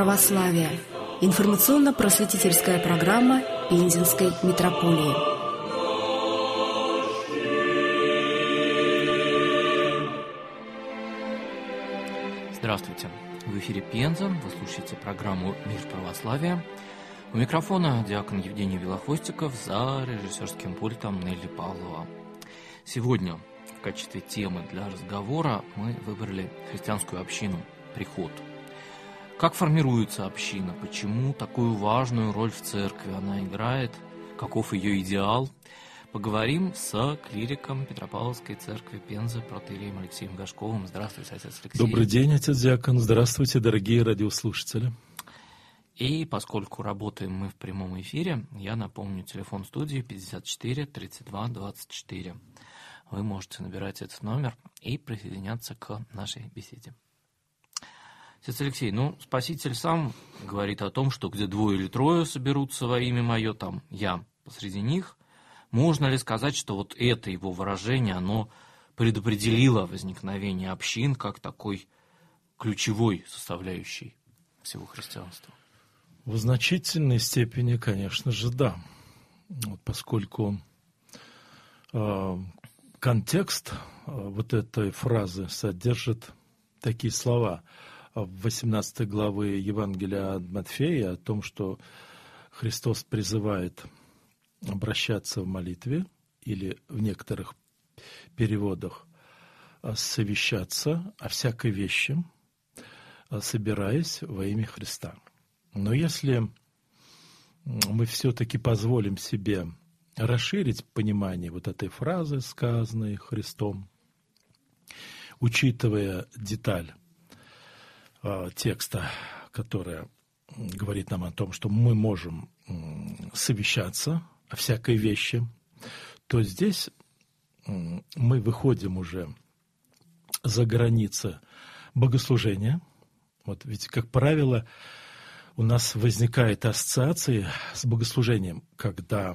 православия». Информационно-просветительская программа Пензенской митрополии. Здравствуйте. В эфире Пенза. Вы слушаете программу «Мир православия». У микрофона диакон Евгений Белохвостиков, за режиссерским пультом Нелли Павлова. Сегодня в качестве темы для разговора мы выбрали христианскую общину «Приход». Как формируется община? Почему такую важную роль в церкви она играет? Каков ее идеал? Поговорим с клириком Петропавловской церкви Пензы, протоиереем Алексеем Горшковым. Здравствуйте, отец Алексей. Добрый день, отец Диакон. Здравствуйте, дорогие радиослушатели. И поскольку работаем мы в прямом эфире, я напомню, телефон студии 54 32 24. Вы можете набирать этот номер и присоединяться к нашей беседе. Отец Алексей, Спаситель сам говорит о том, что где двое или трое соберутся во имя мое, там я посреди них. Можно ли сказать, что вот это его выражение, оно предопределило возникновение общин как такой ключевой составляющей всего христианства? В значительной степени, конечно же, да. Поскольку контекст вот этой фразы содержит такие слова в 18 главе Евангелия от Матфея о том, что Христос призывает обращаться в молитве, или в некоторых переводах совещаться о всякой вещи, собираясь во имя Христа. Но если мы все-таки позволим себе расширить понимание вот этой фразы, сказанной Христом, учитывая деталь текста, которая говорит нам о том, что мы можем совещаться о всякой вещи, то здесь мы выходим уже за границы богослужения. Вот ведь, как правило, у нас возникает ассоциация с богослужением, когда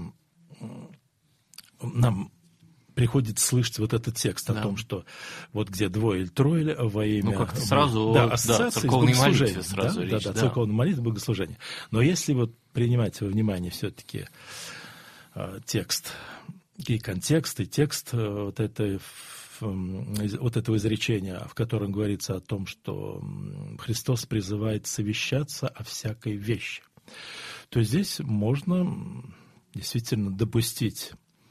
нам приходится слышать вот этот текст о том, что вот где двое или трое во имя... как-то сразу церковной молитве сразу речь. Церковной молитвы, богослужения. Но если вот принимать во внимание все-таки текст и контекст, и текст вот этого изречения, в котором говорится о том, что Христос призывает совещаться о всякой вещи, то здесь можно действительно допустить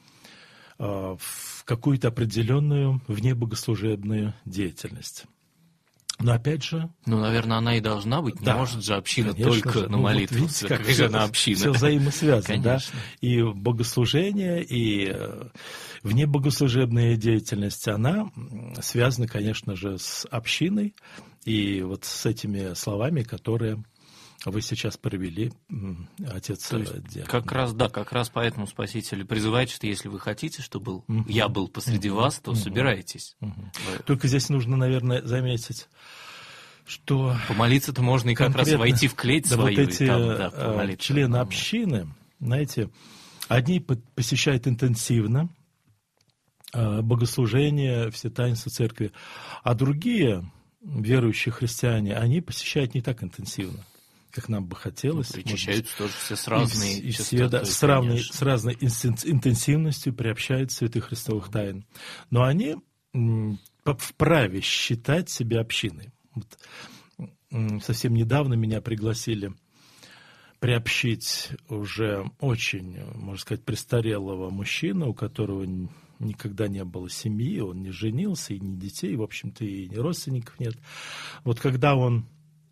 в какую-то определенную внебогослужебную деятельность. Но опять же... наверное, она и должна быть. Не может же община только же, на молитву. Видите, как же она община. Все взаимосвязано, да? И богослужение, и внебогослужебная деятельность, она связана, конечно же, с общиной и вот с этими словами, которые вы сейчас провели, отец Диакон. Как раз поэтому Спаситель призывает, что если вы хотите, чтобы я был посреди вас, то собирайтесь. Только здесь нужно, наверное, заметить, что... Помолиться-то можно и как раз войти в клеть свою. Вот эти члены общины, знаете, одни посещают интенсивно богослужение, все таинства церкви, а другие, верующие христиане, они посещают не так интенсивно, как нам бы хотелось. Причащаются тоже все с разной частотой, с разной интенсивностью приобщают святых христовых тайн. Но они вправе считать себя общиной. Вот, совсем недавно меня пригласили приобщить уже очень, можно сказать, престарелого мужчину, у которого никогда не было семьи, он не женился, и ни детей, в общем-то, и ни родственников нет. Вот когда он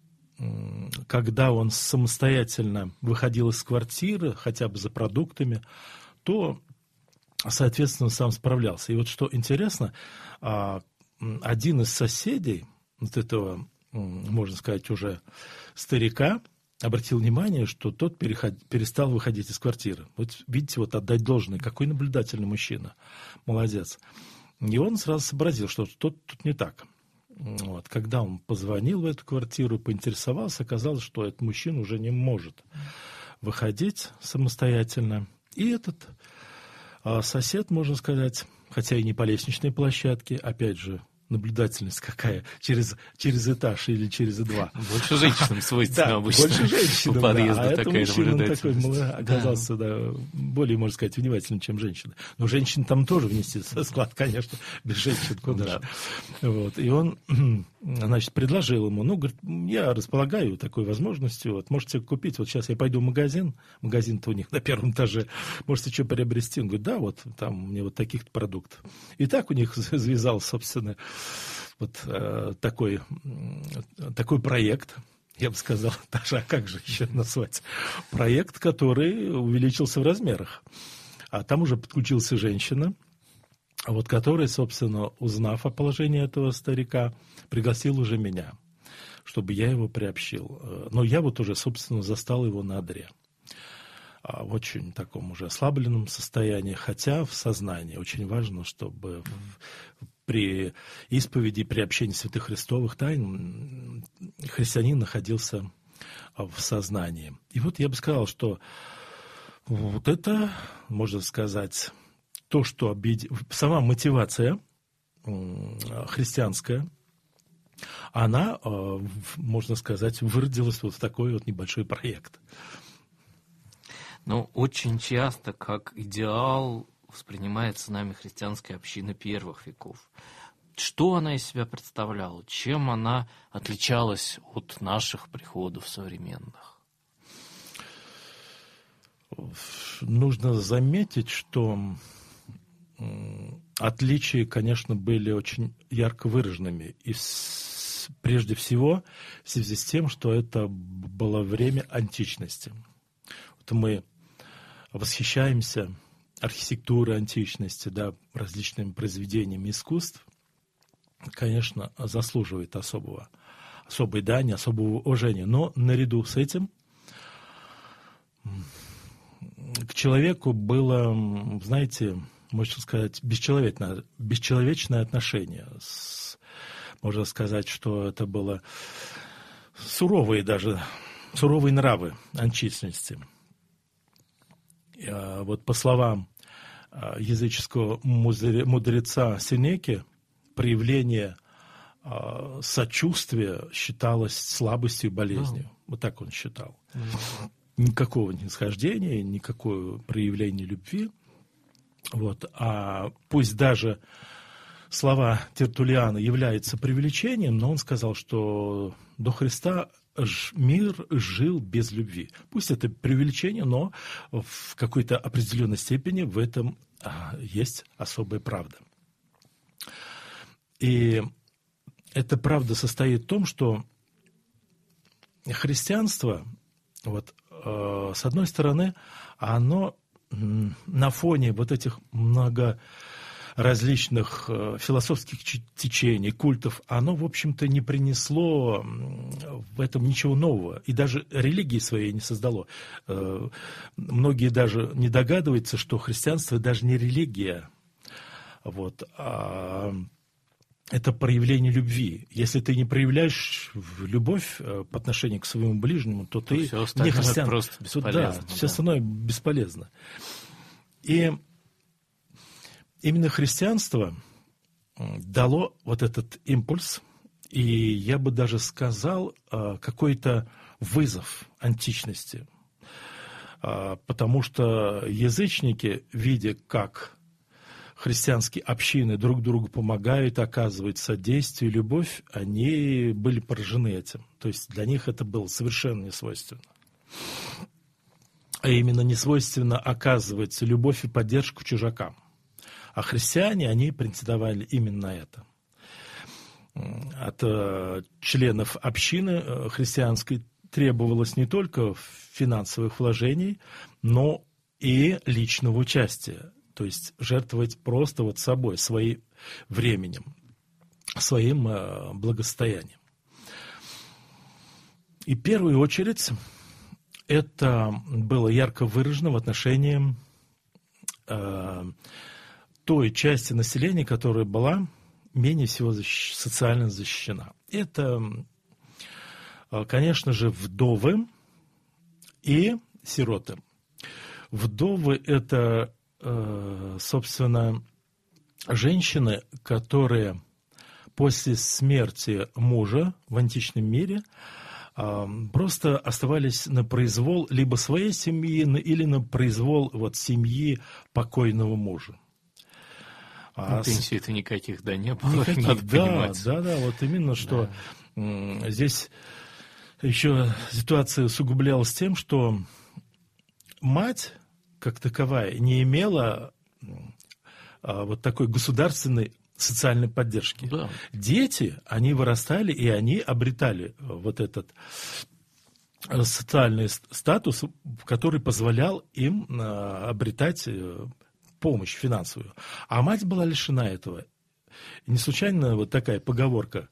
самостоятельно выходил из квартиры, хотя бы за продуктами, то, соответственно, сам справлялся. И вот что интересно, один из соседей вот этого, можно сказать, уже старика обратил внимание, что тот перестал выходить из квартиры. Вот видите, вот отдать должное, какой наблюдательный мужчина, молодец. И он сразу сообразил, что тут не так. Вот. Когда он позвонил в эту квартиру, поинтересовался, оказалось, что этот мужчина уже не может выходить самостоятельно. И этот сосед, можно сказать, хотя и не по лестничной площадке, опять же, наблюдательность какая, через этаж или через два. Больше женщинам свойственно обычно. Больше женщинам, у подъезда а такая это мужчина такой оказался, более, можно сказать, внимательным, чем женщина. Но женщин там тоже внести склад, конечно, без женщин куда же. Вот. И он, значит, предложил ему, говорит, я располагаю такой возможностью, вот, можете купить, вот сейчас я пойду в магазин-то у них на первом этаже, можете что приобрести? Он говорит, да, вот там мне вот таких продуктов. И так у них завязал, собственно, вот такой проект, я бы сказал, даже, а как же еще назвать, проект, который увеличился в размерах. А там уже подключился женщина, вот, которая, собственно, узнав о положении этого старика, пригласил уже меня, чтобы я его приобщил. Но я вот уже, собственно, застал его на одре. В очень таком уже ослабленном состоянии, хотя в сознании. Очень важно, чтобы при исповеди, при общении святых христовых тайн христианин находился в сознании. И вот я бы сказал, что вот это, можно сказать, то, что сама мотивация христианская, она, можно сказать, выродилась вот в такой вот небольшой проект. Но очень часто как идеал воспринимается нами христианская община первых веков. Что она из себя представляла? Чем она отличалась от наших приходов современных? Нужно заметить, что отличия, конечно, были очень ярко выраженными. И прежде всего в связи с тем, что это было время античности. Вот мы восхищаемся архитектурой античности, да, различными произведениями искусств, конечно, заслуживает особой дани, особого уважения. Но наряду с этим к человеку было, знаете, можно сказать, бесчеловечное отношение. Можно сказать, что это было суровые нравы античности. Вот по словам языческого мудреца Сенеки, проявление сочувствия считалось слабостью и болезнью. Вот так он считал. Никакого нисхождения, никакого проявления любви. Вот. А пусть даже слова Тертуллиана являются преувеличением, но он сказал, что до Христа мир жил без любви. Пусть это преувеличение, но в какой-то определенной степени в этом есть особая правда. И эта правда состоит в том, что христианство, вот, с одной стороны, оно на фоне вот этих различных философских течений, культов, оно, в общем-то, не принесло в этом ничего нового. И даже религии своей не создало. Многие даже не догадываются, что христианство даже не религия. Вот, это проявление любви. Если ты не проявляешь любовь по отношению к своему ближнему, то ты не христиан. Просто бесполезно. Все остальное бесполезно. И именно христианство дало вот этот импульс, и я бы даже сказал, какой-то вызов античности. Потому что язычники, видя, как христианские общины друг другу помогают, оказывают содействие, любовь, они были поражены этим. То есть для них это было совершенно несвойственно. А именно несвойственно оказывать любовь и поддержку чужакам. А христиане, они претендовали именно на это. От членов общины христианской требовалось не только финансовых вложений, но и личного участия. То есть жертвовать просто вот собой, своим временем, своим благосостоянием. И в первую очередь это было ярко выражено в отношении той части населения, которая была менее всего социально защищена. Это, конечно же, вдовы и сироты. Вдовы – это, собственно, женщины, которые после смерти мужа в античном мире просто оставались на произвол либо своей семьи, или на произвол семьи покойного мужа. Пенсии-то никаких, не было, никаких, надо понимать. Да, вот именно, что здесь еще ситуация усугублялась тем, что мать, как таковая, не имела такой государственной социальной поддержки. Да. Дети, они вырастали, и они обретали этот социальный статус, который позволял им обретать помощь финансовую. А мать была лишена этого. И не случайно такая поговорка,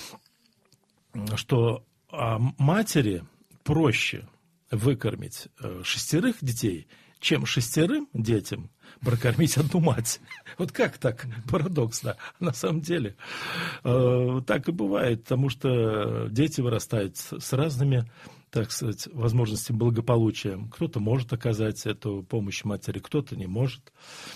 что матери проще выкормить 6 детей, чем 6 детям прокормить одну мать. Вот как так? Парадоксно. На самом деле так и бывает, потому что дети вырастают с разными, так сказать, возможностями благополучия. Кто-то может оказать эту помощь матери, кто-то не может.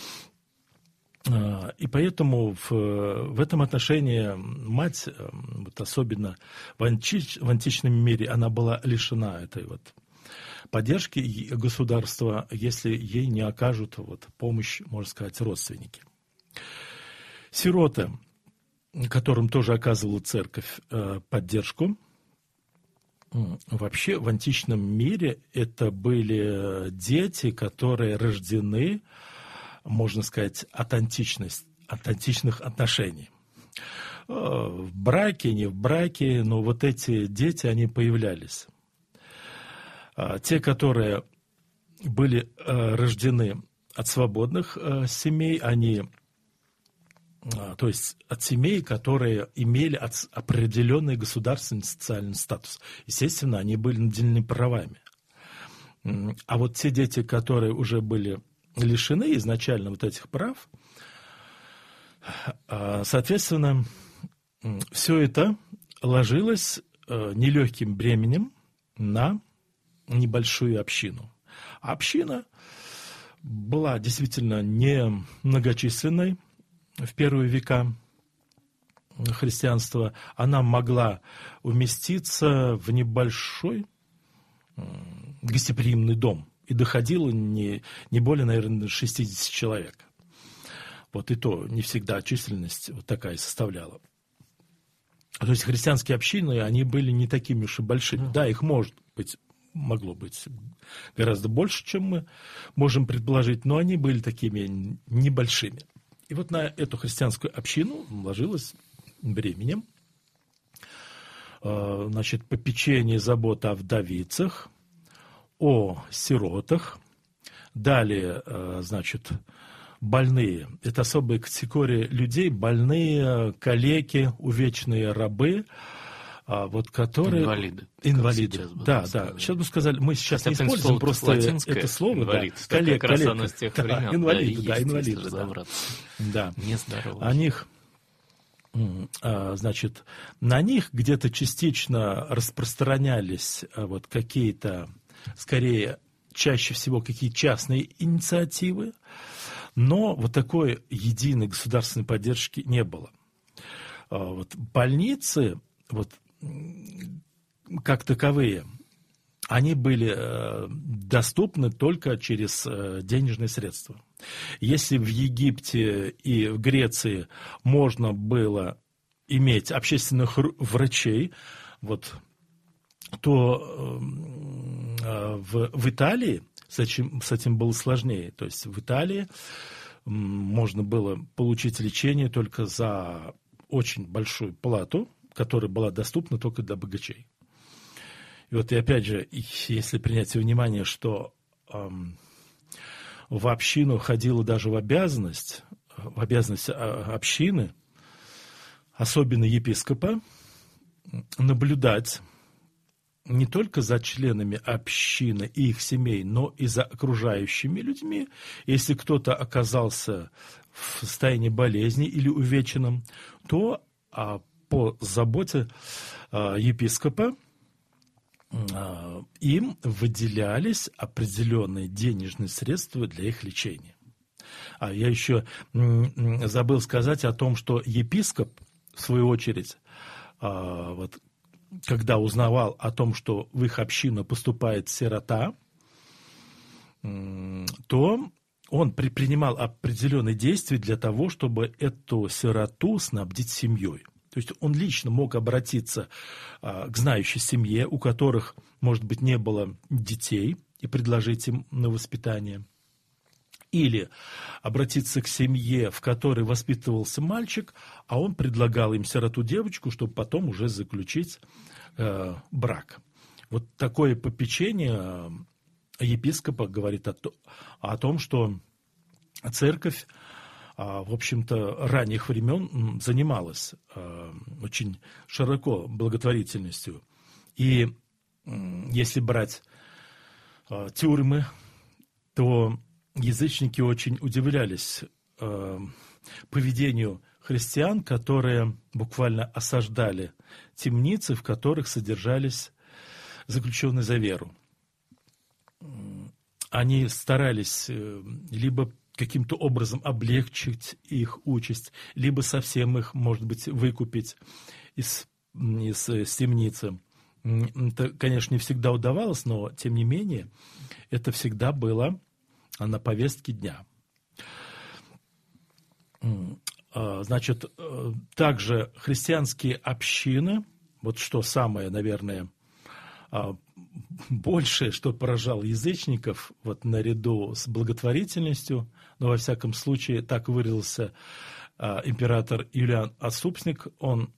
И поэтому в этом отношении мать, особенно в античном мире, она была лишена этой поддержки государства, если ей не окажут помощь, можно сказать, родственники. Сироты, которым тоже оказывала церковь поддержку, вообще в античном мире это были дети, которые рождены, можно сказать, от античных отношений. В браке, не в браке, но эти дети, они появлялись. Те, которые были рождены от свободных семей, они, то есть от семей, которые имели определенный государственный социальный статус. Естественно, они были наделены правами. А те дети, которые уже были лишены изначально этих прав, соответственно, все это ложилось нелегким бременем на небольшую общину. А община была действительно не многочисленной в первые века христианства. Она могла уместиться в небольшой гостеприимный дом. И доходило не более, наверное, 60 человек. И то не всегда численность такая составляла. То есть христианские общины, они были не такими уж и большими. Да, их могло быть гораздо больше, чем мы можем предположить, но они были такими небольшими. И на эту христианскую общину ложилось бременем, попечение, забота о вдовицах, о сиротах, далее, больные. Это особая категория людей, больные, калеки, увечные рабы, которые... Инвалиды. Да. Сейчас бы сказали, мы сейчас не используем просто это слово. Инвалид. Да. Как раз оно с тех времен. Инвалиды. Да. Нездоровый. О них, на них где-то частично распространялись какие-то, скорее, чаще всего какие-то частные инициативы, но такой единой государственной поддержки не было. Больницы, как таковые, они были доступны только через денежные средства. Если в Египте и в Греции можно было иметь общественных врачей, то в Италии с этим было сложнее. То есть в Италии можно было получить лечение только за очень большую плату, которая была доступна только для богачей. И опять же, если принять во внимание, что в общину входило даже в обязанность общины, особенно епископа, наблюдать не только за членами общины и их семей, но и за окружающими людьми. Если кто-то оказался в состоянии болезни или увеченном, то по заботе епископа им выделялись определенные денежные средства для их лечения. Я еще забыл сказать о том, что епископ в свою очередь, когда узнавал о том, что в их общину поступает сирота, то он предпринимал определенные действия для того, чтобы эту сироту снабдить семьей. То есть он лично мог обратиться к знающей семье, у которых, может быть, не было детей, и предложить им на воспитание. Или обратиться к семье, в которой воспитывался мальчик, а он предлагал им сироту-девочку, чтобы потом уже заключить брак. Вот такое попечение епископа говорит о том, что церковь, в общем-то, ранних времен занималась очень широко благотворительностью. И если брать тюрьмы, то язычники очень удивлялись поведению христиан, которые буквально осаждали темницы, в которых содержались заключенные за веру. Они старались либо каким-то образом облегчить их участь, либо совсем их, может быть, выкупить из темницы. Это, конечно, не всегда удавалось, но, тем не менее, это всегда было на повестке дня. Значит, также христианские общины, вот что самое, наверное, большее, что поражало язычников, вот наряду с благотворительностью, но во всяком случае так выразился император Юлиан Отступник, он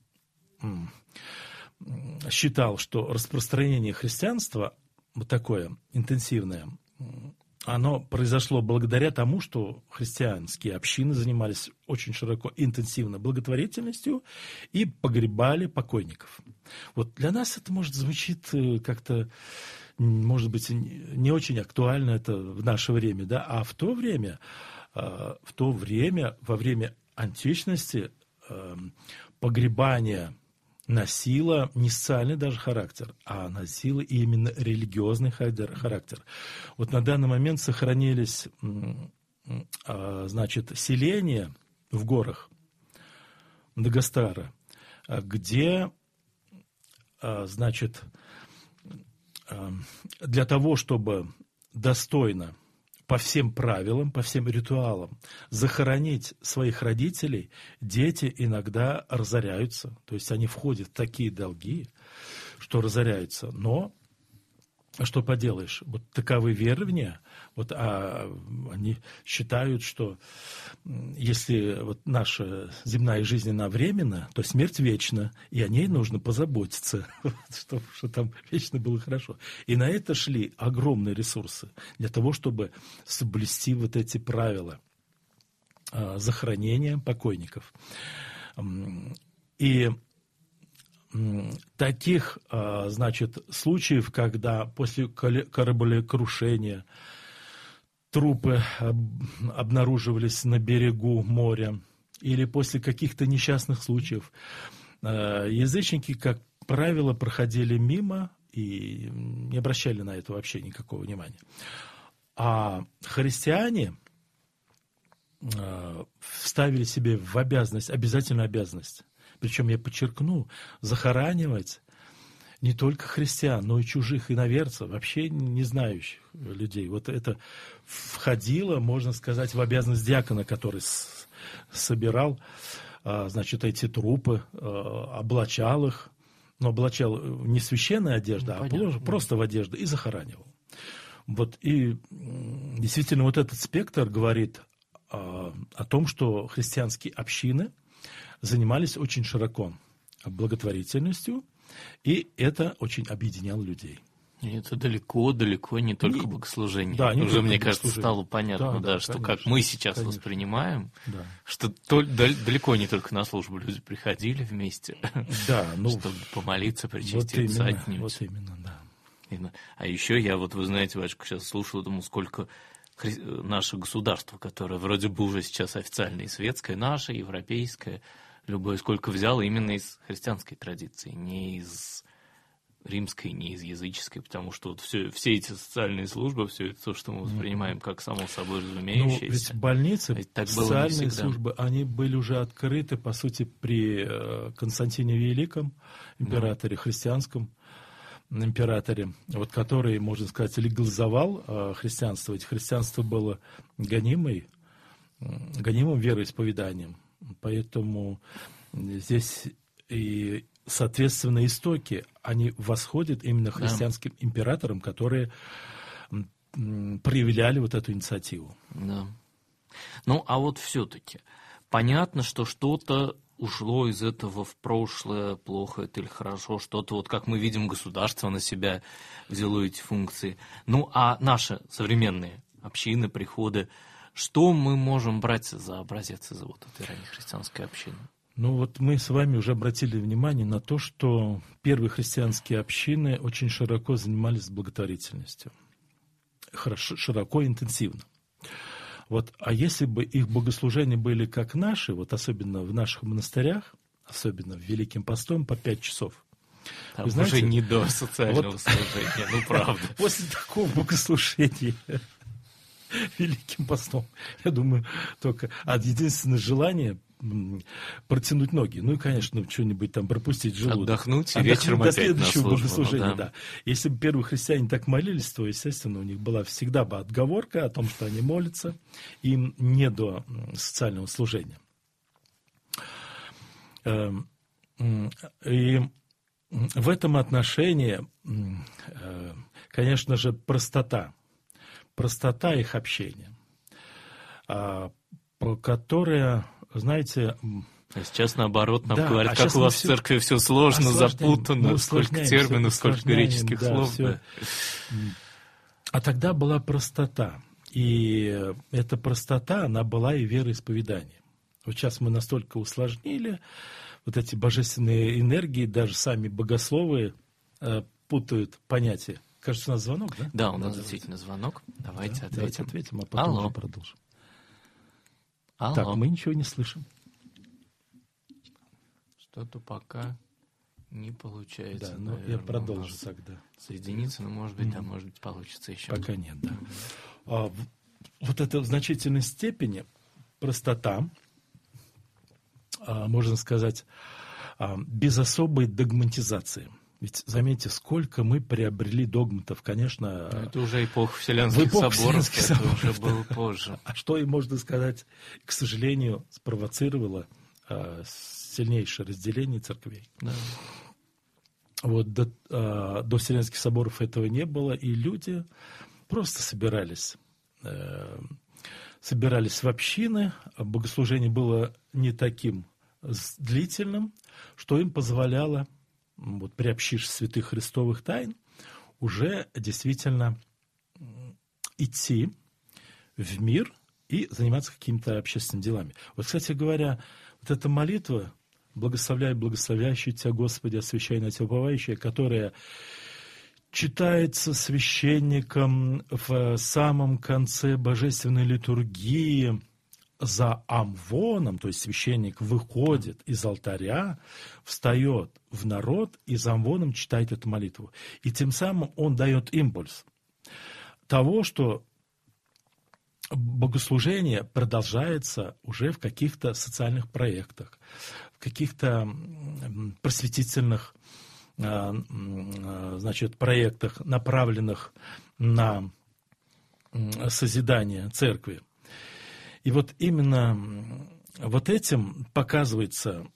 считал, что распространение христианства, вот такое интенсивное, оно произошло благодаря тому, что христианские общины занимались очень широко, интенсивно благотворительностью и погребали покойников. Вот для нас это, может, звучит как-то, может быть, не очень актуально это в наше время, да, а в то время, во время античности, погребание носила не социальный даже характер, а носила именно религиозный характер. Вот на данный момент сохранились, значит, селения в горах Дагестана, где, значит, для того, чтобы достойно по всем правилам, по всем ритуалам захоронить своих родителей, дети иногда разоряются. То есть они входят в такие долги, что разоряются. Но что поделаешь, вот таковы верования, вот, они считают, что если вот наша земная жизнь, она временна, то смерть вечна, и о ней нужно позаботиться, чтобы там вечно было хорошо. И на это шли огромные ресурсы для того, чтобы соблюсти вот эти правила захоронения покойников. И таких, значит, случаев, когда после кораблекрушения трупы обнаруживались на берегу моря, или после каких-то несчастных случаев, язычники, как правило, проходили мимо и не обращали на это вообще никакого внимания. А христиане вставили себе в обязанность, обязательную обязанность, причем я подчеркну, захоранивать не только христиан, но и чужих иноверцев, вообще не знающих людей. Вот это входило, можно сказать, в обязанность диакона, который собирал, значит, эти трупы, облачал их, но облачал не священной одеждой, а просто в одежду, и захоранивал. Вот, и действительно вот этот спектр говорит о том, что христианские общины занимались очень широко благотворительностью, и это очень объединяло людей. И это далеко не только богослужение. Да, уже, мне кажется, стало понятно, да, что конечно, как мы сейчас воспринимаем, да, что далеко не только на службу люди приходили вместе, да, чтобы помолиться, причаститься, отнюдь. Вот именно, да. А еще я, вот вы знаете, батюшка, сейчас слушал, думал, сколько наше государство, которое вроде бы уже сейчас официально и светское, наше, европейское, любое, сколько взяло именно из христианской традиции, не из римской, не из языческой, потому что вот все эти социальные службы, все это то, что мы воспринимаем как само собой разумеющееся. Ну, ведь больницы, так социальные службы, они были уже открыты, по сути, при Константине Великом, императоре, христианском императоре, вот, который, можно сказать, легализовал христианство. Ведь христианство было гонимым вероисповеданием, поэтому здесь и, соответственно, истоки, они восходят именно христианским императорам, которые проявляли вот эту инициативу. Да. Ну, а вот все-таки понятно, что что-то ушло из этого в прошлое, плохо это или хорошо, что-то, вот как мы видим, государство на себя взяло эти функции. Ну, а наши современные общины, приходы, что мы можем брать за образец из вот этой раннехристианской общины? Ну вот мы с вами уже обратили внимание на то, что первые христианские общины очень широко занимались благотворительностью. Широко и интенсивно. Вот, а если бы их богослужения были как наши, вот особенно в наших монастырях, особенно в Великим Постом, по 5 часов. Там знаете, уже не до социального служения, ну правда. После такого богослужения Великим Постом, я думаю, только единственное желание протянуть ноги. Ну и, конечно, что-нибудь там пропустить желудок. Отдохнуть и вечером до опять следующего на службу, богослужения, да. Если бы первые христиане так молились, то, естественно, у них была всегда отговорка о том, что они молятся, им не до социального служения. И в этом отношении, конечно же, простота их общения, которая, знаете... Сейчас, наоборот, нам говорят, как у вас в церкви все сложно, запутанно, сколько терминов, сколько греческих слов. Да. А тогда была простота. И эта простота, она была и вероисповеданием. Вот сейчас мы настолько усложнили вот эти божественные энергии, даже сами богословы путают понятия. Кажется, у нас звонок, да? Да, у нас действительно звонок. Давайте ответим, а потом уже продолжим. Алло. Так, мы ничего не слышим. Что-то пока не получается. Да, но я продолжу тогда. Соединиться, но может быть, может быть, получится еще. Пока нет, да. Вот это в значительной степени простота, можно сказать, без особой догматизации. Ведь заметьте, сколько мы приобрели догматов, конечно... Но это уже эпоха Вселенских соборов, это уже было позже. А что и можно сказать, к сожалению, спровоцировало сильнейшее разделение церквей. Да. Вот до Вселенских соборов этого не было, и люди просто собирались в общины, богослужение было не таким длительным, что им позволяло, вот, приобщившись святых христовых тайн, уже действительно идти в мир и заниматься какими-то общественными делами. Вот, кстати говоря, вот эта молитва «Благословляй, благословляющий Тебя, Господи, освящай на Тебя уповающее», которая читается священником в самом конце божественной литургии за амвоном, то есть священник выходит из алтаря, встает в народ и за амвоном читает эту молитву. И тем самым он дает импульс того, что богослужение продолжается уже в каких-то социальных проектах, в каких-то просветительных, значит, проектах, направленных на созидание церкви. И вот именно вот этим показывается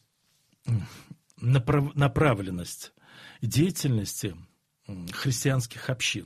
направленность деятельности христианских общин.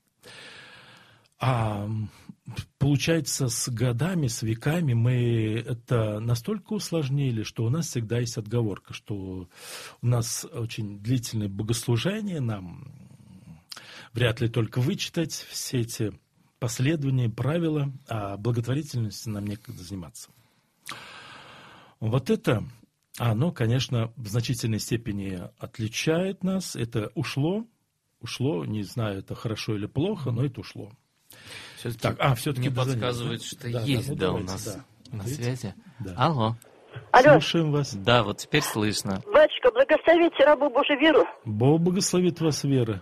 А получается, с годами, с веками мы это настолько усложнили, что у нас всегда есть отговорка, что у нас очень длительное богослужение, нам вряд ли только вычитать все эти последования, правила, а благотворительностью нам некогда заниматься. Вот это, оно, конечно, в значительной степени отличает нас. Это ушло, не знаю, это хорошо или плохо, но это ушло. Все-таки мне подсказывает, что есть, у нас на связи. Да. Алло. Алло. Слушаем вас. Да, вот теперь слышно. Батюшка, благословите рабу Божию веру. Бог благословит вас, Вера.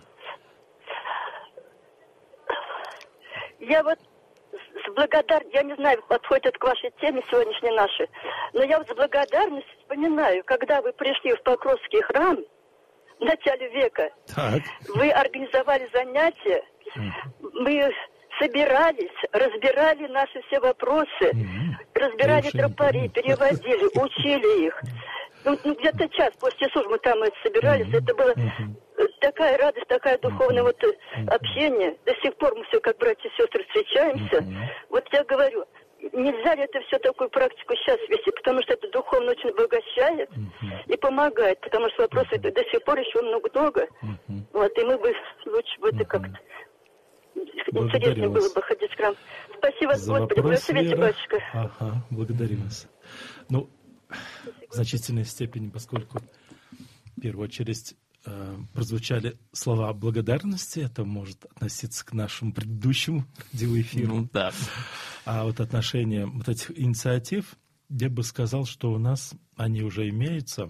Я вот с благодарностью, я не знаю, подходит это к вашей теме сегодняшней нашей, но я вот с благодарностью вспоминаю, когда вы пришли в Покровский храм в начале века, Так. вы организовали занятия, мы собирались, разбирали наши все вопросы, разбирали тропари, переводили, учили их. Ну, где-то час после службы мы там собирались, это было такая радость, такая духовное вот общение. До сих пор мы все как братья и сестры встречаемся. Вот я говорю, нельзя ли это все такую практику сейчас вести, потому что это духовно очень обогащает и помогает, потому что вопросов до сих пор еще много-много. Вот, и мы бы лучше бы это как-то интереснее было бы ходить в храм. Спасибо, за Господи, вопрос, благословите, Вера. батюшка. Ага, благодарим вас. Ну, в значительной степени, поскольку в первую очередь прозвучали слова благодарности, это может относиться к нашему предыдущему радиоэфиру. Ну да. А вот отношение вот этих инициатив, я бы сказал, что у нас они уже имеются,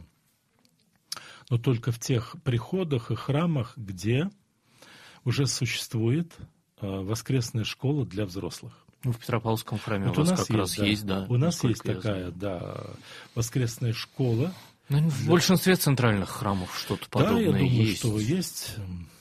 но только в тех приходах и храмах, где уже существует воскресная школа для взрослых. Ну, в Петропавловском храме Вот у вас как раз есть, да. У нас есть насколько я такая, да, воскресная школа. знаю. Ну, в большинстве центральных храмов что-то подобное Да, я думаю, есть. что есть,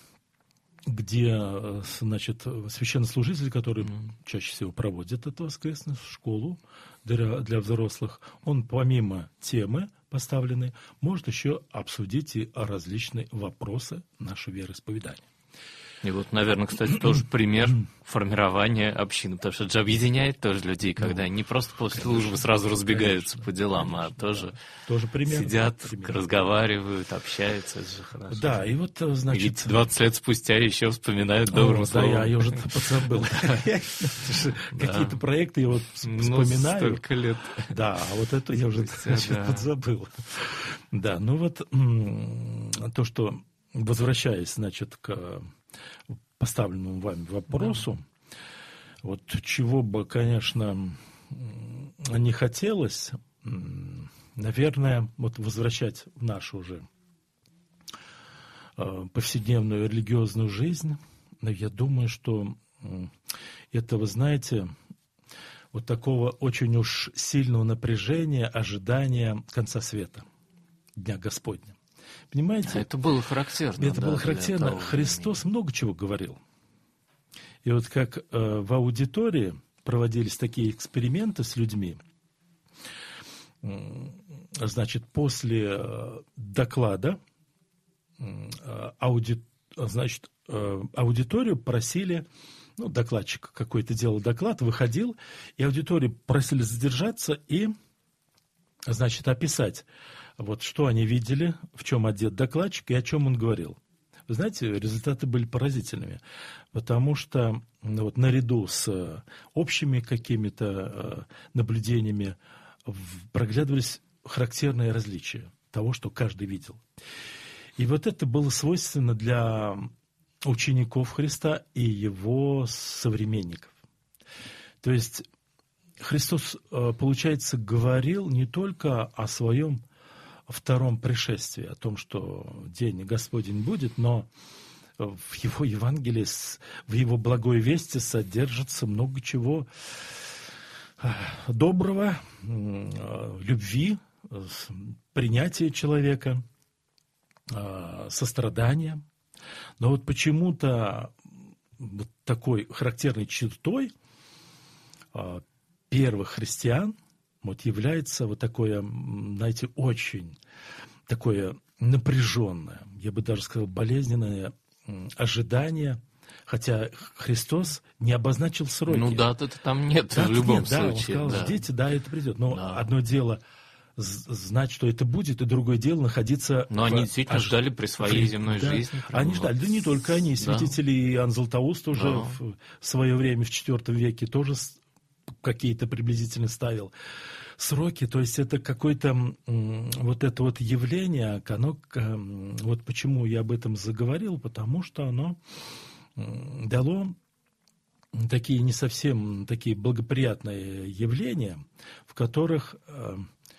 где, значит, священнослужители, которые чаще всего проводят эту воскресную школу для взрослых, он помимо темы поставленной, может еще обсудить и различные вопросы нашего вероисповедания. И вот, наверное, кстати, тоже пример формирования общины, потому что это же объединяет тоже людей, когда они не просто после службы сразу разбегаются по делам, а тоже пример, сидят, разговаривают, общаются. Это же хорошо. Да, и вот, значит... И ведь 20 лет спустя еще вспоминают добрым словом. Да, я уже подзабыл. Какие-то проекты я вот вспоминаю. Столько лет. Да, а вот это я уже подзабыл. Да, ну вот то, что, возвращаясь, значит, к поставленному вами вопросу, вот чего бы, конечно, не хотелось, наверное, вот возвращать в нашу уже повседневную религиозную жизнь, но я думаю, что этого, знаете, вот такого очень уж сильного напряжения, ожидания конца света, Дня Господня. Понимаете? Это было характерно. Это было характерно. Христос много чего говорил. И вот как в аудитории проводились такие эксперименты с людьми, значит, после доклада аудиторию просили, ну, докладчик какой-то делал доклад, выходил, и аудиторию просили задержаться и, значит, описать, вот что они видели, в чем одет докладчик и о чем он говорил. Вы знаете, результаты были поразительными, потому что вот наряду с общими какими-то наблюдениями проглядывались характерные различия того, что каждый видел. И вот это было свойственно для учеников Христа и его современников. То есть Христос, получается, говорил не только о своем втором пришествии, о том, что день Господень будет, но в его Евангелии, в его благой вести содержится много чего доброго, любви, принятия человека, сострадания. Но вот почему-то вот такой характерной чертой первых христиан вот является вот такое, знаете, очень такое напряженное, я бы даже сказал, болезненное ожидание, хотя Христос не обозначил сроки. Ну, даты там нет в любом случае. Да, он сказал, ждите, да, это придет. Но одно дело знать, что это будет, и другое дело находиться... Но они действительно ждали при своей земной жизни. Они ждали, да не только они, святители Иоанн Златоуст уже в свое время, в IV веке, тоже какие-то приблизительно ставил сроки, то есть это какое-то вот это вот явление, оно, вот почему я об этом заговорил, потому что оно дало такие не совсем такие благоприятные явления, в которых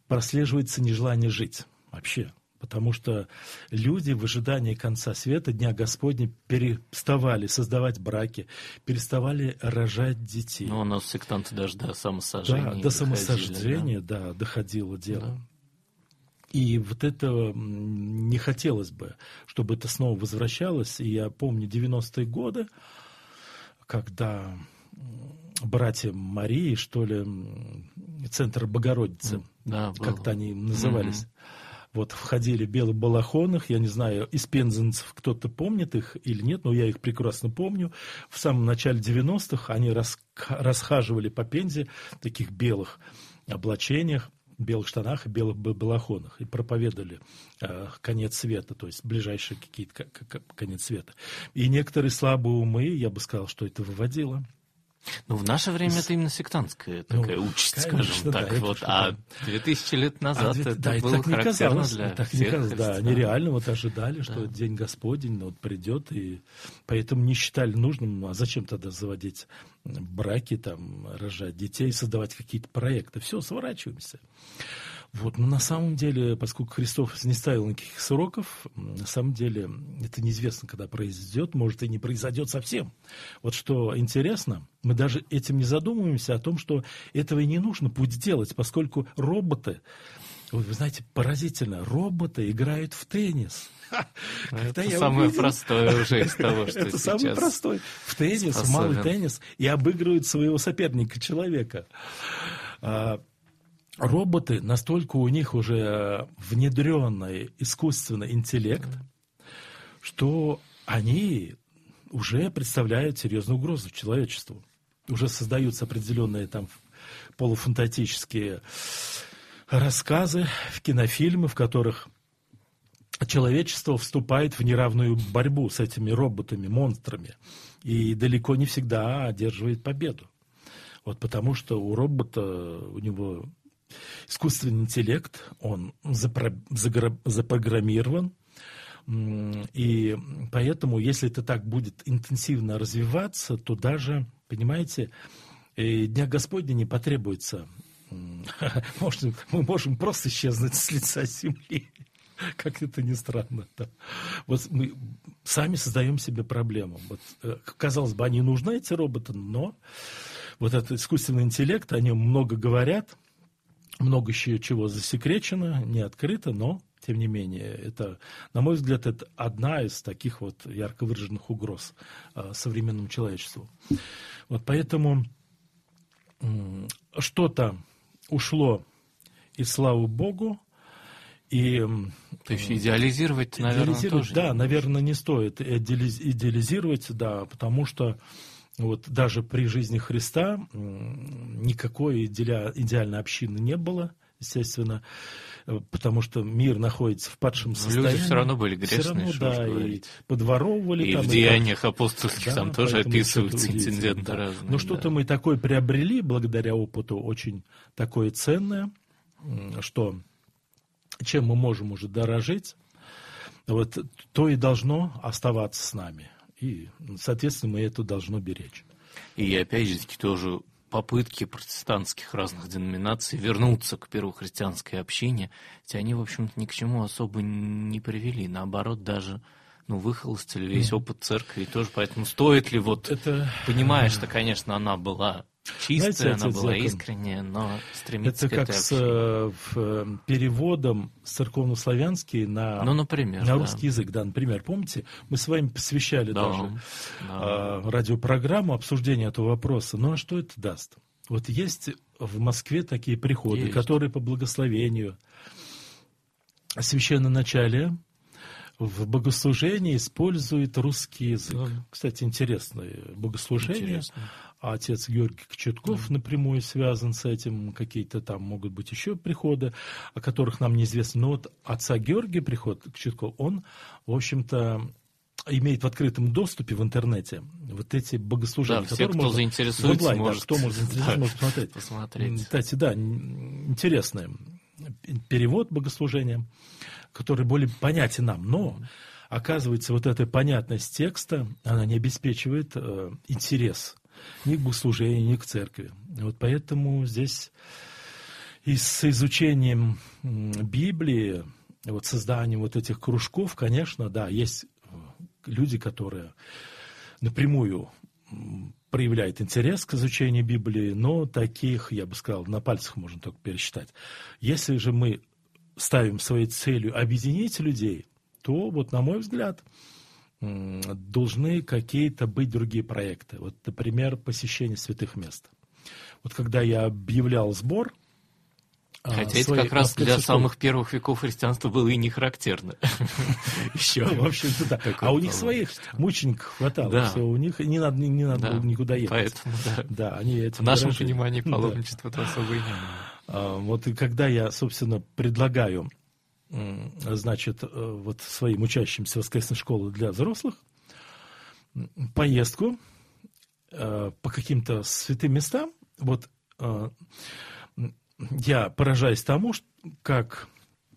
прослеживается нежелание жить вообще. Потому что люди в ожидании конца света, Дня Господня, переставали создавать браки, переставали рожать детей. Ну, у нас сектанты даже до самосожжения. Да, до самосожжения, да, доходило дело. Да. И вот этого не хотелось бы, чтобы это снова возвращалось. И я помню 90-е годы, когда братья Марии, что ли, Центр Богородицы, да, как-то они назывались, вот входили в белых балахонах, я не знаю, из пензенцев кто-то помнит их или нет, но я их прекрасно помню. В самом начале 90-х они расхаживали по Пензе в таких белых облачениях, белых штанах и белых балахонах и проповедовали конец света, то есть ближайший какие-то конец света. И некоторые слабые умы, я бы сказал, что это выводило. Ну, в наше время это именно сектантская такая участь, конечно, скажем так. Да, вот. А 2000 лет назад это было характерно для всех. Да, они реально вот ожидали, что День Господень вот придет, и поэтому не считали нужным, а зачем тогда заводить браки, там, рожать детей, создавать какие-то проекты. Все, сворачиваемся. Вот, но на самом деле, поскольку Христос не ставил никаких сроков, на самом деле это неизвестно, когда произойдет, может и не произойдет совсем. Вот что интересно, мы даже этим не задумываемся о том, что этого и не нужно будет делать, поскольку роботы, вы знаете, поразительно, роботы играют в теннис. Это самое простое уже из того, что это сейчас самый простой. В теннис, в малый теннис, и обыгрывают своего соперника, человека. Роботы, настолько у них уже внедренный искусственный интеллект, что они уже представляют серьезную угрозу человечеству. Уже создаются определенные там полуфантастические рассказы, кинофильмы, в которых человечество вступает в неравную борьбу с этими роботами, монстрами, и далеко не всегда одерживает победу. Вот потому что у робота, у него искусственный интеллект, он запрограммирован, и поэтому, если это так будет интенсивно развиваться, то даже, понимаете, Дня Господня не потребуется. Мы можем просто исчезнуть с лица земли. Как это ни странно. Да. Вот мы сами создаем себе проблему. Вот, казалось бы, они нужны, эти роботы, но вот этот искусственный интеллект, о нем много говорят, много еще чего засекречено, не открыто, но, тем не менее, это, на мой взгляд, это одна из таких вот ярко выраженных угроз современному человечеству. Вот поэтому что-то ушло, и слава Богу, и... То есть идеализировать, наверное, тоже. Да, наверное, не стоит идеализировать, да, потому что вот даже при жизни Христа никакой идеальной общины не было, естественно, потому что мир находится в падшем состоянии. Люди все равно были грешные, да, и подворовывали. И там, в Деяниях апостольских там тоже описываются инциденты разные. Но что-то мы такое приобрели благодаря опыту, очень такое ценное, что чем мы можем уже дорожить, вот, то и должно оставаться с нами. И, соответственно, мы это должно беречь. И опять же таки тоже попытки протестантских разных деноминаций вернуться к первохристианской общине, хотя они, в общем-то, ни к чему особо не привели. Наоборот, даже выхолостили весь опыт церкви. И тоже поэтому стоит ли понимаешь, что, конечно, она была чистая, она была искренняя, но стремиться это к этой общине. Это как с переводом с церковнославянский на русский язык. Да, например, помните, мы с вами посвящали даже радиопрограмму обсуждения этого вопроса. Ну а что это даст? Вот есть в Москве такие приходы, которые по благословению священноначалия в богослужении используют русский язык. Кстати, интересное богослужение. Отец Георгий Кочетков напрямую связан с этим. Какие-то там могут быть еще приходы, о которых нам неизвестно. Но вот отца Георгия приход Кочетков, он, в общем-то, имеет в открытом доступе в интернете вот эти богослужения. Да, все, кто заинтересуется, онлайн, может, кто может заинтересоваться, может посмотреть. Кстати, да, интересный перевод богослужения, который более понятен нам. Но, оказывается, вот эта понятность текста, она не обеспечивает интерес ни к богослужению, ни к церкви. Вот поэтому здесь И с изучением Библии, вот созданием вот этих кружков, конечно, да, есть люди, которые напрямую проявляют интерес к изучению Библии, но таких, я бы сказал, на пальцах можно только пересчитать. Если же мы ставим своей целью объединить людей, то, вот, на мой взгляд, должны какие-то быть другие проекты. Вот, например, посещение святых мест. Вот когда я объявлял сбор, хотя это как раз для самых первых веков христианства было и не характерно. Еще. В общем-то, да. А у них своих мучеников хватало. Все, у них не надо было никуда ехать. Поэтому, да, они это в нашем понимании паломничества-то особо и не было. Вот и когда я, собственно, предлагаю, значит, вот своим учащимся воскресной школы для взрослых поездку по каким-то святым местам, вот я поражаюсь тому, как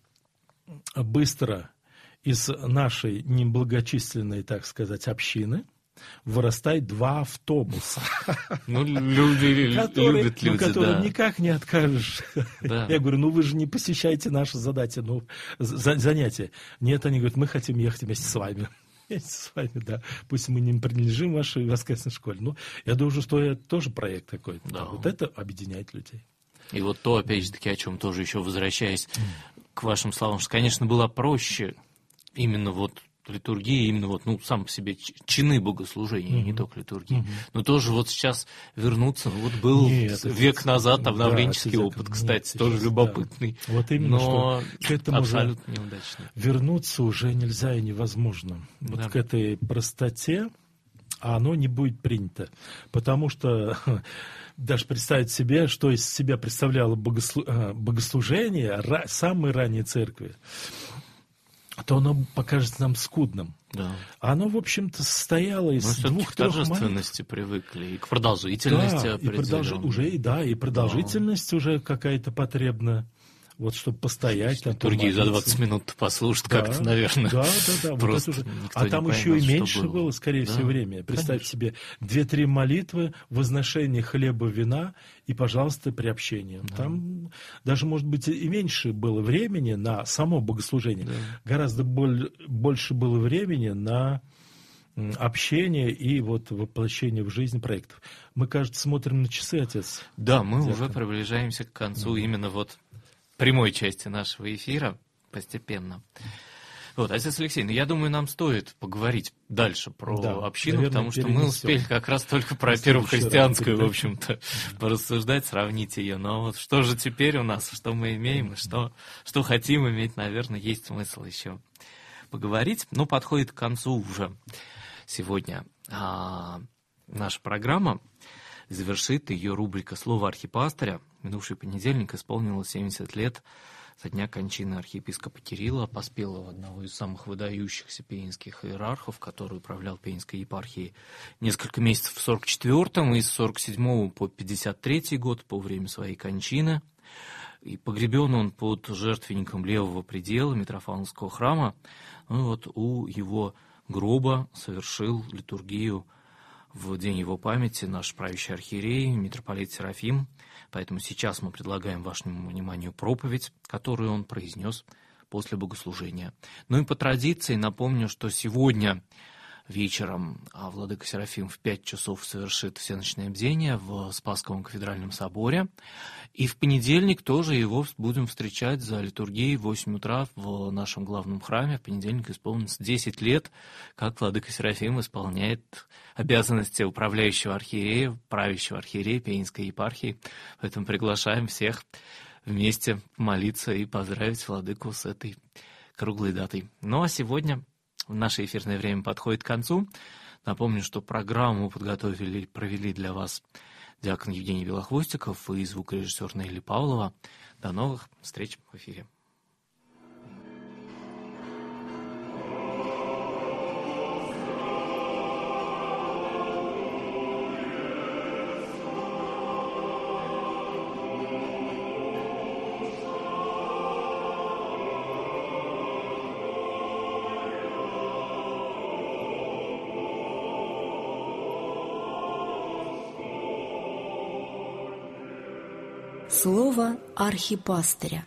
быстро из нашей неблагочисленной, так сказать, общины вырастает 2 автобуса. Ну, люди любят люди, которым никак не откажешь. Да. Я говорю, вы же не посещаете наши занятия. Нет, они говорят, мы хотим ехать вместе с вами. С вами, да. Пусть мы не принадлежим вашей воскресной школе. Но я думаю, что это тоже проект какой-то. Да. Вот это объединяет людей. И вот то, опять же таки, о чем тоже еще возвращаясь к вашим словам, что, конечно, было проще именно вот литургия, именно вот, сам по себе чины богослужения, не только литургии. Но тоже вот сейчас вернуться, вот был век назад обновленческий опыт, кстати, тоже сейчас, любопытный, да. Вот именно, но что к этому абсолютно неудачный. Вернуться уже нельзя и невозможно. Вот Да. к этой простоте, а оно не будет принято. Потому что даже представить себе, что из себя представляло богослужение самой ранней церкви, то оно покажется нам скудным. Да. Оно, в общем-то, состояло из к торжественности привыкли, и к продолжительности определенной. И продолжительность уже какая-то потребна. Вот, чтобы постоять там. Литургии за 20 минут послушать как-то, наверное. Да. Вот уже. А там еще и меньше было, скорее всего, время. Представьте себе 2-3 молитвы, возношение хлеба, вина и, пожалуйста, приобщение. Да. Там даже, может быть, и меньше было времени на само богослужение. Да. Гораздо больше было времени на общение и вот воплощение в жизнь проектов. Мы, кажется, смотрим на часы, отец. Да, мы уже приближаемся к концу именно вот прямой части нашего эфира постепенно. Вот, отец Алексей, я думаю, нам стоит поговорить дальше про общину, наверное, потому что мы успели как раз только про первохристианскую, в общем-то, порассуждать, сравнить ее. Но вот что же теперь у нас, что мы имеем и что хотим иметь, наверное, есть смысл еще поговорить. Но подходит к концу уже сегодня наша программа. Завершит ее рубрика «Слово архипастыря». Минувший понедельник исполнилось 70 лет со дня кончины архиепископа Кирилла Поспелого, одного из самых выдающихся пензенских иерархов, который управлял Пензенской епархией несколько месяцев в 44-м и с 47 по 53 год, по время своей кончины. И погребен он под жертвенником левого предела Митрофановского храма. Вот у его гроба совершил литургию в день его памяти наш правящий архиерей, митрополит Серафим. Поэтому сейчас мы предлагаем вашему вниманию проповедь, которую он произнес после богослужения. Ну и по традиции напомню, что сегодня вечером владыка Серафим в 5 часов совершит всеночное бдение в Спасском кафедральном соборе. И в понедельник тоже его будем встречать за литургией в 8 утра в нашем главном храме. В понедельник исполнится 10 лет, как владыка Серафим исполняет обязанности управляющего архиерея, правящего архиерея Пензенской епархии. Поэтому приглашаем всех вместе молиться и поздравить владыку с этой круглой датой. Ну а сегодня наше эфирное время подходит к концу. Напомню, что программу провели для вас диакон Евгений Белохвостиков и звукорежиссер Нелли Павлова. До новых встреч в эфире. Слово архипастыря.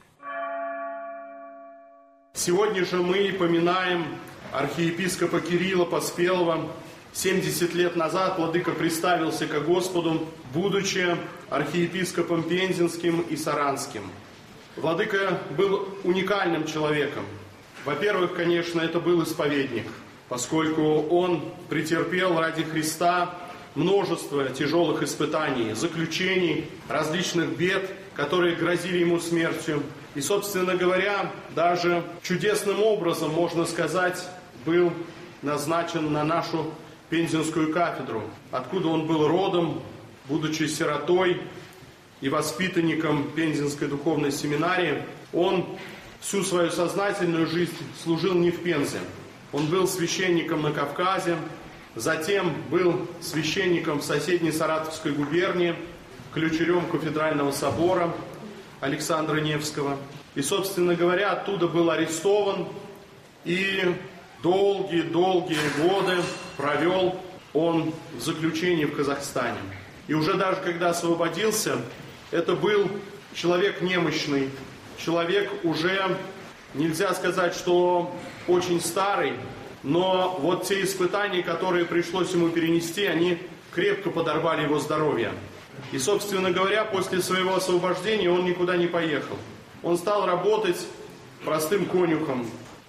Сегодня же мы поминаем архиепископа Кирилла Поспелого. 70 лет назад владыка представился ко Господу, будучи архиепископом Пензенским и Саранским. Владыка был уникальным человеком. Во-первых, конечно, это был исповедник, поскольку он претерпел ради Христа множество тяжелых испытаний, заключений, различных бед, которые грозили ему смертью. И, собственно говоря, даже чудесным образом, можно сказать, был назначен на нашу Пензенскую кафедру, откуда он был родом, будучи сиротой и воспитанником Пензенской духовной семинарии. Он всю свою сознательную жизнь служил не в Пензе. Он был священником на Кавказе, затем был священником в соседней Саратовской губернии, ключерем кафедрального собора Александра Невского. И, собственно говоря, оттуда был арестован и долгие годы провел он в заключении в Казахстане. И уже даже когда освободился, это был человек немощный, человек уже, нельзя сказать, что очень старый, но вот те испытания, которые пришлось ему перенести, они крепко подорвали его здоровье. И, собственно говоря, после своего освобождения он никуда не поехал. Он стал работать простым конюхом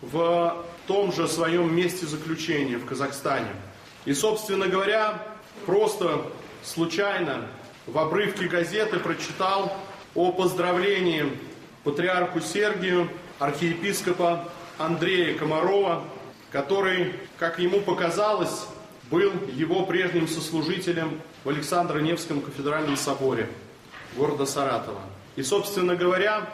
в том же своем месте заключения в Казахстане. И, собственно говоря, просто случайно в обрывке газеты прочитал о поздравлении патриарху Сергию архиепископа Андрея Комарова, который, как ему показалось, был его прежним сослужителем в Александро-Невском кафедральном соборе города Саратова. И, собственно говоря,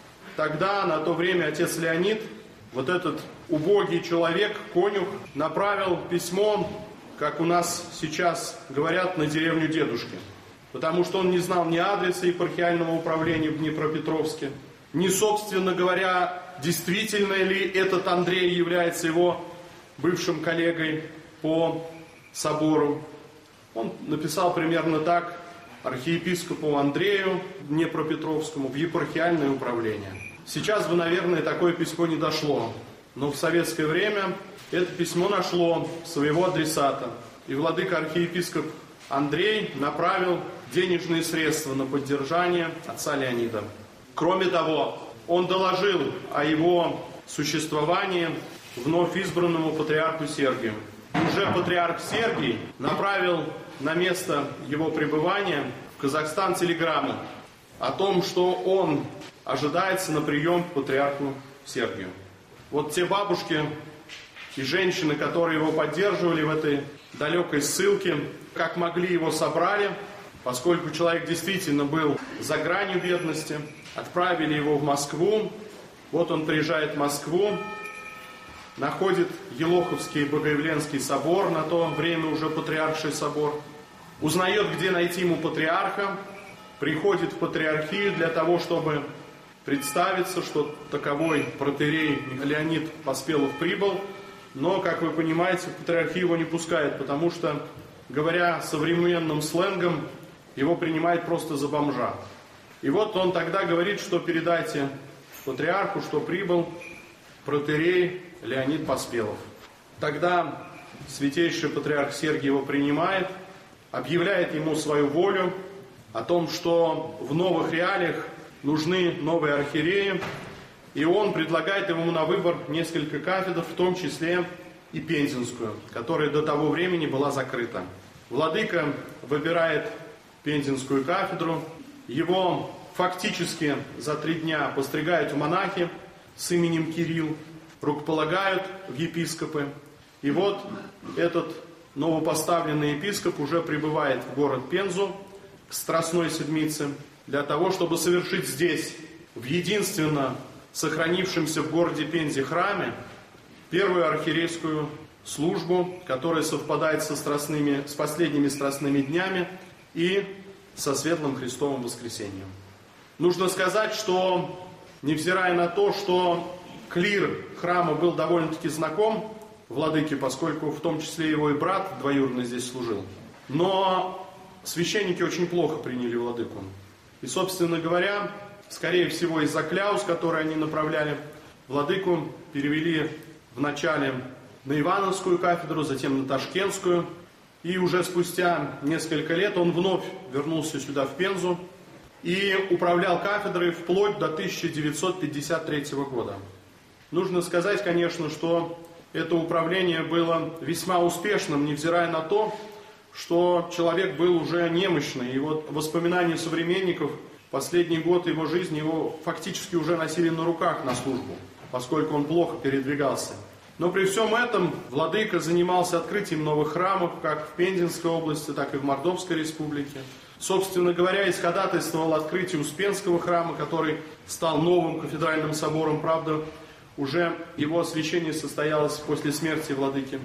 тогда, на то время, отец Леонид, вот этот убогий человек, конюх, направил письмо, как у нас сейчас говорят, на деревню дедушки. Потому что он не знал ни адреса епархиального управления в Днепропетровске, ни, собственно говоря, действительно ли этот Андрей является его бывшим коллегой по собору. Он написал примерно так: архиепископу Андрею Днепропетровскому в епархиальное управление. Сейчас бы, наверное, такое письмо не дошло. Но в советское время это письмо нашло своего адресата. И владыка архиепископ Андрей направил денежные средства на поддержание отца Леонида. Кроме того, он доложил о его существовании вновь избранному патриарху Сергию. Уже патриарх Сергий направил на место его пребывания в Казахстан телеграмму о том, что он ожидается на прием к патриарху Сергию. Вот те бабушки и женщины, которые его поддерживали в этой далекой ссылке, как могли его собрали, поскольку человек действительно был за гранью бедности, отправили его в Москву. Вот он приезжает в Москву, находит Елоховский Богоявленский собор, на то время уже патриарший собор, узнает, где найти ему патриарха, приходит в патриархию для того, чтобы представиться, что таковой протоиерей Леонид Поспелов прибыл, но, как вы понимаете, в патриархию его не пускают, потому что, говоря современным сленгом, его принимают просто за бомжа. И вот он тогда говорит, что передайте патриарху, что прибыл протоиерей Леонид Поспелов. Тогда святейший патриарх Сергий его принимает, объявляет ему свою волю о том, что в новых реалиях нужны новые архиереи, и он предлагает ему на выбор несколько кафедр, в том числе и Пензенскую, которая до того времени была закрыта. Владыка выбирает Пензенскую кафедру, его фактически за 3 дня постригают в монахи с именем Кирилл, рукополагают в епископы, и вот этот новопоставленный епископ уже прибывает в город Пензу к Страстной Седмице, для того, чтобы совершить здесь, в единственно сохранившемся в городе Пензе храме, первую архиерейскую службу, которая совпадает с последними страстными днями и со Светлым Христовым Воскресением. Нужно сказать, что, невзирая на то, что клир храма был довольно-таки знаком владыке, поскольку в том числе его и брат двоюродный здесь служил, но священники очень плохо приняли владыку. И, собственно говоря, скорее всего, из-за кляуз, которые они направляли, владыку перевели вначале на Ивановскую кафедру, затем на Ташкентскую. И уже спустя несколько лет он вновь вернулся сюда, в Пензу, и управлял кафедрой вплоть до 1953 года. Нужно сказать, конечно, что это управление было весьма успешным, невзирая на то, что человек был уже немощный. И вот воспоминания современников, последний год его жизни, его фактически уже носили на руках на службу, поскольку он плохо передвигался. Но при всем этом владыка занимался открытием новых храмов, как в Пензенской области, так и в Мордовской республике. Собственно говоря, исходатайствовал открытие Успенского храма, который стал новым кафедральным собором. Правда, уже его освящение состоялось после смерти владыки.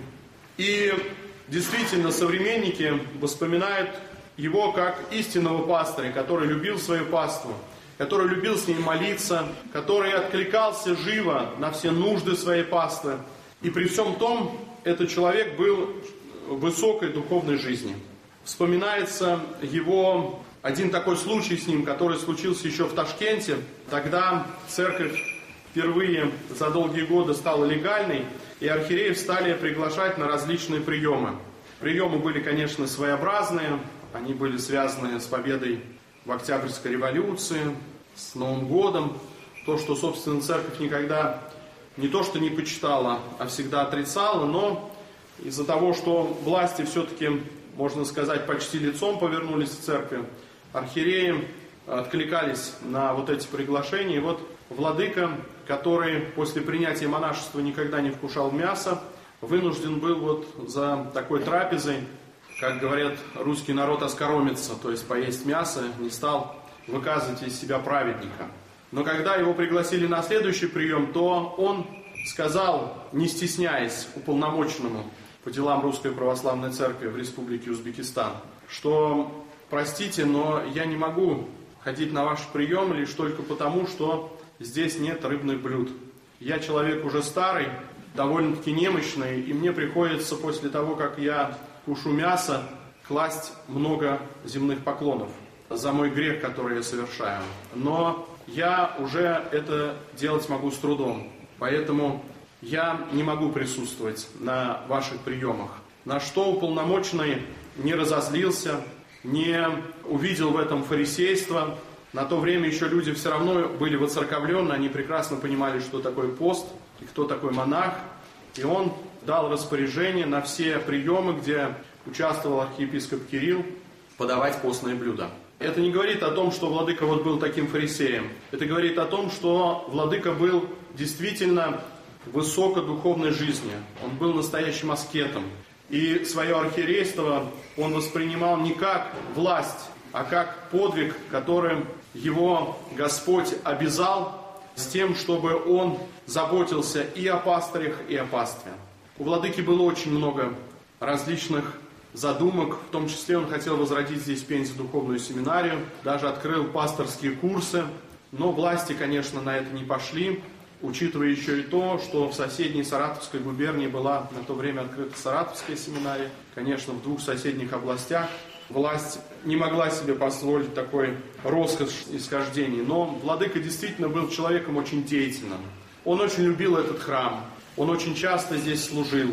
И действительно, современники вспоминают его как истинного пастыря, который любил свою паству, который любил с ней молиться, который откликался живо на все нужды своей паствы. И при всем том, этот человек был в высокой духовной жизни. Вспоминается его один такой случай с ним, который случился еще в Ташкенте. Тогда церковь впервые за долгие годы стала легальной, и архиереев стали приглашать на различные приемы. Приемы были, конечно, своеобразные, они были связаны с победой в Октябрьской революции, с Новым годом. То, что, собственно, церковь никогда не то что не почитала, а всегда отрицала, но из-за того, что власти все-таки, можно сказать, почти лицом повернулись к церкви, архиереи откликались на вот эти приглашения. И вот владыка, который после принятия монашества никогда не вкушал мяса, вынужден был вот за такой трапезой, как говорят, русский народ оскоромиться, то есть поесть мясо, не стал выказывать из себя праведника. Но когда его пригласили на следующий прием, то он сказал, не стесняясь, уполномоченному по делам Русской Православной Церкви в Республике Узбекистан, что, простите, но я не могу ходить на ваш прием лишь только потому, что здесь нет рыбных блюд. Я человек уже старый, довольно-таки немощный, и мне приходится после того, как я кушу мясо, класть много земных поклонов за мой грех, который я совершаю. Но я уже это делать могу с трудом, поэтому я не могу присутствовать на ваших приемах. На что уполномоченный не разозлился, не увидел в этом фарисейство. На то время еще люди все равно были воцерковлены, они прекрасно понимали, что такое пост и кто такой монах. И он дал распоряжение на все приемы, где участвовал архиепископ Кирилл, подавать постные блюда. Это не говорит о том, что владыка вот был таким фарисеем. Это говорит о том, что владыка был действительно в высокодуховной жизни. Он был настоящим аскетом. И свое архиерейство он воспринимал не как власть, а как подвиг, которым его Господь обязал, с тем, чтобы он заботился и о пастырях, и о пастве. У владыки было очень много различных задумок, в том числе он хотел возродить здесь в Пензе духовную семинарию, даже открыл пасторские курсы, но власти, конечно, на это не пошли, учитывая еще и то, что в соседней Саратовской губернии была на то время открыта Саратовская семинария, конечно, в двух соседних областях. Власть не могла себе позволить такой роскошь исхождений, но владыка действительно был человеком очень деятельным. Он очень любил этот храм, он очень часто здесь служил.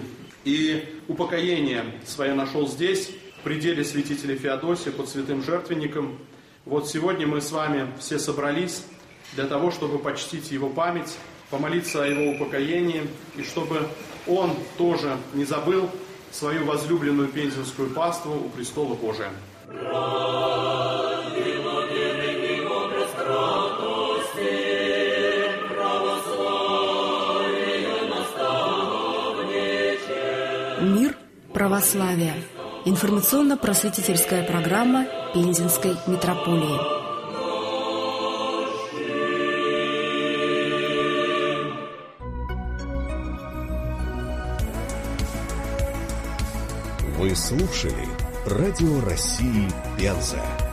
И упокоение свое нашел здесь, в пределе святителя Феодосия, под святым жертвенником. Вот сегодня мы с вами все собрались для того, чтобы почтить его память, помолиться о его упокоении, и чтобы он тоже не забыл свою возлюбленную пензенскую паству у престола Божия. Мир православия. Информационно-просветительская программа Пензенской митрополии. Вы слушали Радио России Пенза.